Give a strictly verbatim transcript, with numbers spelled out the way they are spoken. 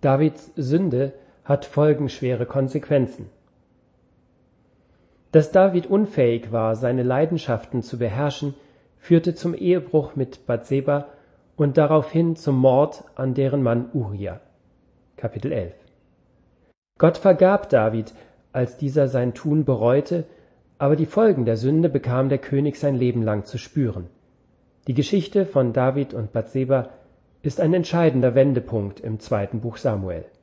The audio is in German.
Davids Sünde hat folgenschwere Konsequenzen. Dass David unfähig war, seine Leidenschaften zu beherrschen, führte zum Ehebruch mit Bathseba und daraufhin zum Mord an deren Mann Uria. Kapitel elf. Gott vergab David, als dieser sein Tun bereute, aber die Folgen der Sünde bekam der König sein Leben lang zu spüren. Die Geschichte von David und Bathseba ist ein entscheidender Wendepunkt im zweiten Buch Samuel.